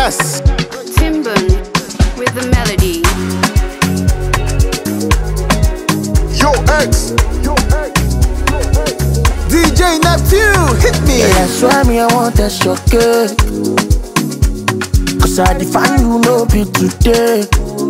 Greatness. Timbun with the melody. Yo X. DJ Neptune, hit me. Yeah, that's why me I want that shortcut. Cause I define you no be today.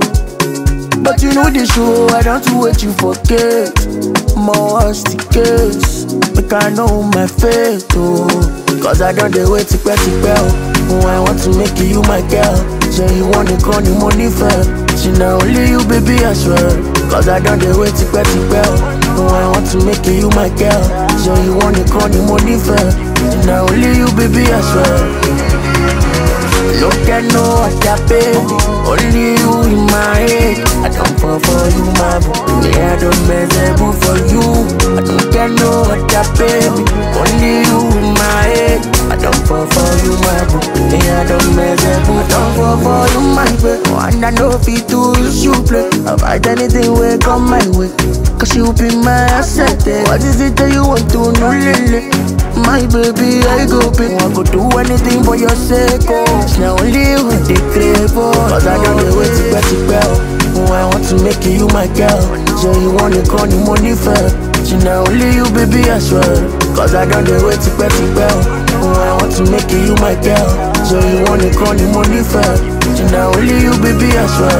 But you know the show, I don't wait you forget. More stickers, make I know my fate, oh. Cause I don't wait to pay oh. I want to make you my girl. So you want to call me money fair. See now only you baby I swear. Cause I don't wait to pay oh. I want to make you my girl. So you want to call me money fair. See now only you baby I swear. Look at no other baby, only you in my head. I don't fall for you, my boo. Yeah, I don't miserable for you. I don't get no other baby, only you in my head. I don't fall for you, my boo. Yeah, I don't miserable. I don't fall for you, my baby. And I know if you do, you play. I'll fight anything will come my way. Cause you be my asset. What is it that you want to know, Lily? My baby, I go big. I could do anything for your sake, oh. It's now only you they crave for. Cause I don't know where to get it well. Oh, I want to make you my girl. So you want to call me money fair. So now only you baby I swear. Cause I don't know where to get it well. Oh, I want to make you my girl. So you want to call me money fair. So now only you baby I swear.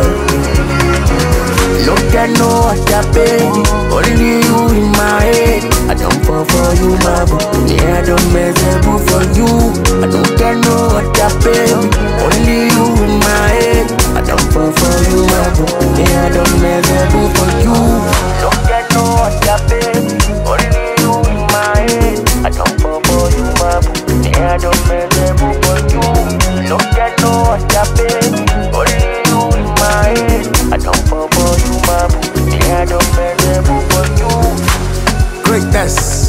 Look at no other baby, only you in my head. I don't fall for you, my boo. Yeah, I don't miserable for you. I don't get no other baby, only you in my head. I don't fall for you, my boo. Yeah, I don't miserable for you. Look at no other baby, only you in my head. I don't fall for you, my boo. Yeah, I don't miserable for you. Look at no other baby, only you in my head. I don't fall for you, my boo. Yeah, I don't miserable for you. Greatness.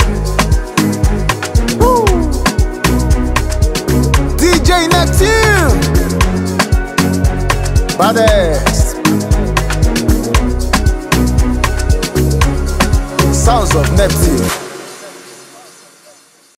Woo. DJ Neptune. Baddest. Sounds of Neptune.